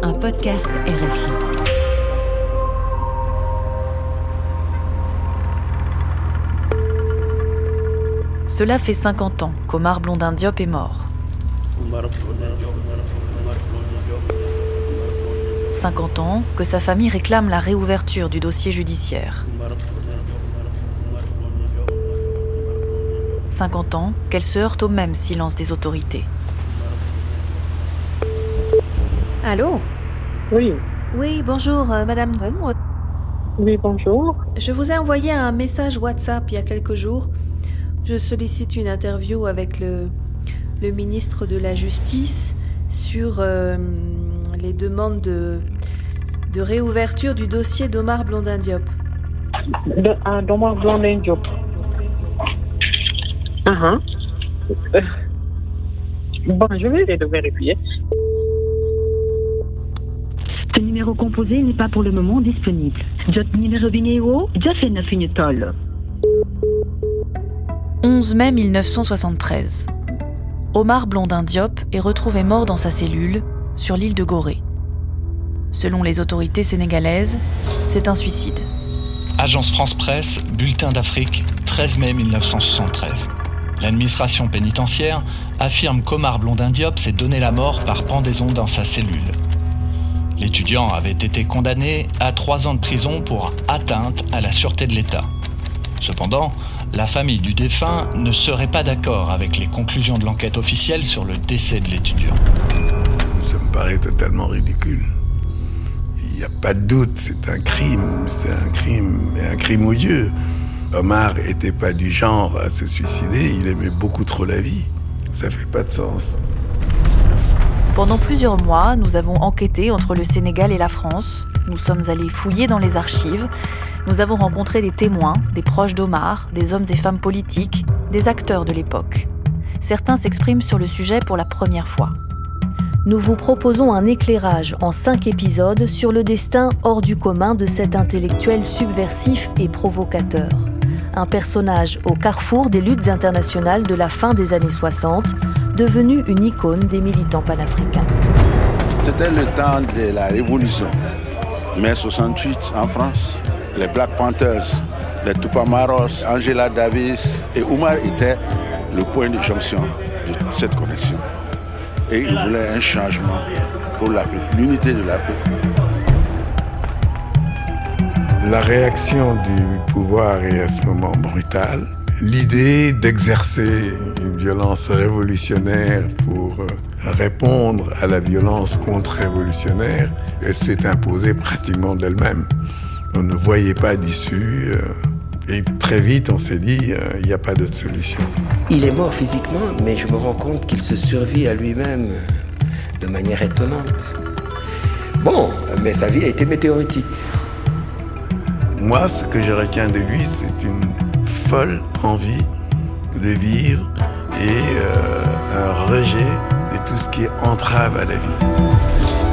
un podcast RFI. Cela fait 50 ans qu'Omar Blondin Diop est mort. 50 ans que sa famille réclame la réouverture du dossier judiciaire. 50 ans qu'elle se heurte au même silence des autorités. Allô ? Oui. Oui, bonjour, Madame Nguyen. Oui, bonjour. Je vous ai envoyé un message WhatsApp il y a quelques jours. Je sollicite une interview avec le ministre de la Justice sur les demandes de réouverture du dossier d'Omar Blondin Diop. d'Omar Blondin Diop. Bon, je vais essayer de vérifier. Ce numéro composé n'est pas pour le moment disponible. Jot numéro bineo, jafe na finitol. 11 mai 1973. Omar Blondin Diop est retrouvé mort dans sa cellule sur l'île de Gorée. Selon les autorités sénégalaises, c'est un suicide. Agence France-Presse, Bulletin d'Afrique, 13 mai 1973. L'administration pénitentiaire affirme qu'Omar Blondin Diop s'est donné la mort par pendaison dans sa cellule. L'étudiant avait été condamné à 3 ans de prison pour atteinte à la sûreté de l'État. Cependant, la famille du défunt ne serait pas d'accord avec les conclusions de l'enquête officielle sur le décès de l'étudiant. Ça me paraît totalement ridicule. Il n'y a pas de doute, c'est un crime, et un crime odieux. Omar n'était pas du genre à se suicider, il aimait beaucoup trop la vie. Ça fait pas de sens. Pendant plusieurs mois, nous avons enquêté entre le Sénégal et la France. Nous sommes allés fouiller dans les archives. Nous avons rencontré des témoins, des proches d'Omar, des hommes et femmes politiques, des acteurs de l'époque. Certains s'expriment sur le sujet pour la première fois. Nous vous proposons un éclairage en 5 épisodes sur le destin hors du commun de cet intellectuel subversif et provocateur. Un personnage au carrefour des luttes internationales de la fin des années 60, devenu une icône des militants panafricains. C'était le temps de la Révolution. Mai 68 en France, les Black Panthers, les Tupamaros, Angela Davis et Omar étaient le point de jonction de cette connexion. Et ils voulaient un changement pour l'Afrique, l'unité de l'Afrique. La réaction du pouvoir est à ce moment brutale. L'idée d'exercer une violence révolutionnaire pour répondre à la violence contre-révolutionnaire, elle s'est imposée pratiquement d'elle-même. On ne voyait pas d'issue et très vite on s'est dit il n'y a pas d'autre solution. Il est mort physiquement, mais je me rends compte qu'il se survit à lui-même de manière étonnante. Bon, mais sa vie a été météoritique. Moi, ce que je retiens de lui, c'est une folle envie de vivre et un rejet de tout ce qui est entrave à la vie.